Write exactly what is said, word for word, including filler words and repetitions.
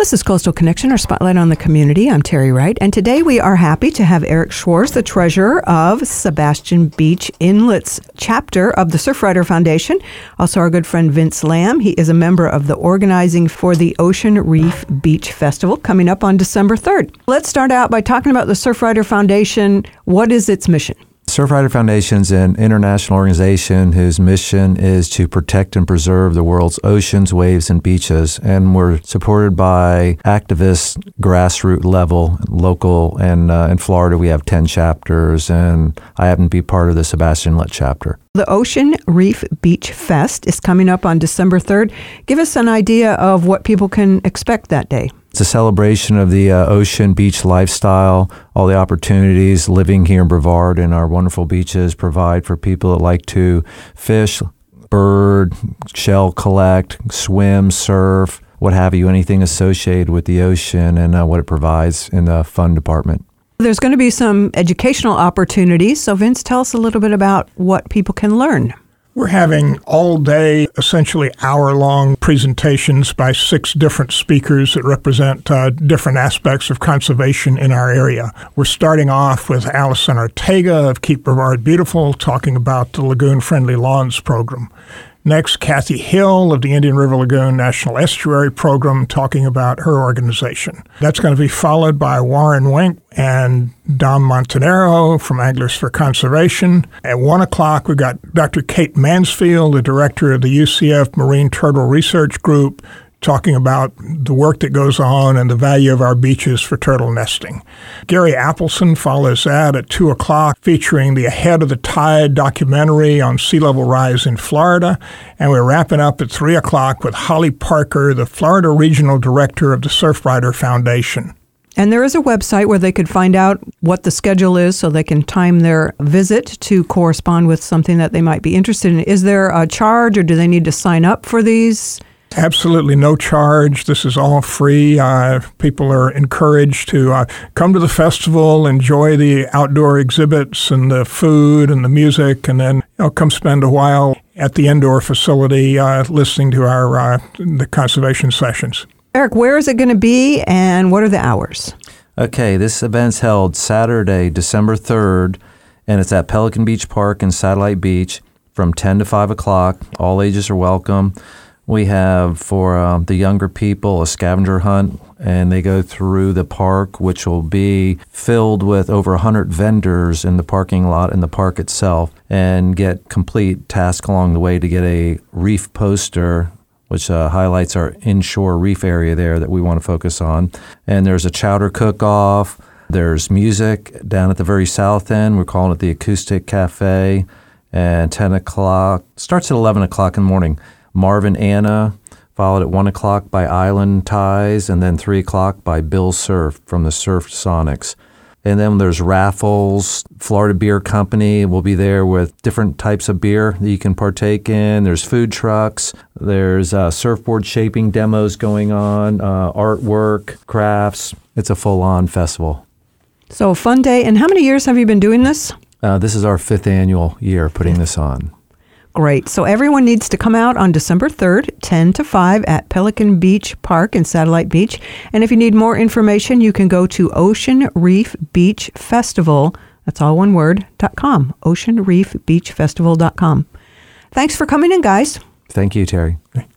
This is Coastal Connection, our spotlight on the community. I'm Terry Wright, and today we are happy to have Eric Schwartz, the treasurer of Sebastian Beach Inlet's chapter of the Surfrider Foundation. Also our good friend Vince Lamb. He is a member of the organizing for the Ocean Reef Beach Festival coming up on December third. Let's start out by talking about the Surfrider Foundation. What is its mission? Surfrider Foundation is an international organization whose mission is to protect and preserve the world's oceans, waves, and beaches. And we're supported by activists, grassroots level, local, and uh, in Florida we have ten chapters, and I happen to be part of the Sebastian Inlet chapter. The Ocean Reef Beach Fest is coming up on December third. Give us an idea of what people can expect that day. It's a celebration of the uh, ocean beach lifestyle, all the opportunities living here in Brevard and our wonderful beaches provide for people that like to fish, bird, shell collect, swim, surf, what have you, anything associated with the ocean and uh, what it provides in the fun department. There's going to be some educational opportunities. So Vince, tell us a little bit about what people can learn. We're having all-day, essentially hour-long presentations by six different speakers that represent uh, different aspects of conservation in our area. We're starting off with Allison Ortega of Keep Brevard Beautiful, talking about the Lagoon Friendly Lawns program. Next, Kathy Hill of the Indian River Lagoon National Estuary Program, talking about her organization. That's going to be followed by Warren Wink and Dom Montanero from Anglers for Conservation. At one o'clock, we've got Doctor Kate Mansfield, the director of the U C F Marine Turtle Research Group, talking about the work that goes on and the value of our beaches for turtle nesting. Gary Appleson follows that at two o'clock, featuring the Ahead of the Tide documentary on sea level rise in Florida. And we're wrapping up at three o'clock with Holly Parker, the Florida Regional Director of the Surfrider Foundation. And there is a website where they could find out what the schedule is so they can time their visit to correspond with something that they might be interested in. Is there a charge or do they need to sign up for these? Absolutely no charge. This is all free. Uh, people are encouraged to uh, come to the festival, enjoy the outdoor exhibits and the food and the music, and then you know, come spend a while at the indoor facility uh, listening to our uh, the conservation sessions. Eric, where is it going to be and what are the hours? Okay, this event's held Saturday, December third, and it's at Pelican Beach Park in Satellite Beach from ten to five o'clock. All ages are welcome. We have, for um, the younger people, a scavenger hunt, and they go through the park, which will be filled with over one hundred vendors in the parking lot and the park itself, and get complete tasks along the way to get a reef poster, which uh, highlights our inshore reef area there that we want to focus on. And there's a chowder cook-off. There's music down at the very south end. We're calling it the Acoustic Cafe. And ten o'clock, starts at eleven o'clock in the morning. Marvin Anna, followed at one o'clock by Island Ties, and then three o'clock by Bill Surf from the Surf Sonics. And then there's raffles. Florida Beer Company will be there with different types of beer that you can partake in. There's food trucks. There's uh, surfboard shaping demos going on, uh, artwork, crafts. It's a full-on festival. So a fun day. And how many years have you been doing this? Uh, this is our fifth annual year putting this on. Great. So everyone needs to come out on December third, ten to five at Pelican Beach Park in Satellite Beach. And if you need more information, you can go to Ocean Reef Beach Festival, that's all one word, dot com, ocean reef beach festival dot com. Thanks for coming in, guys. Thank you, Terry.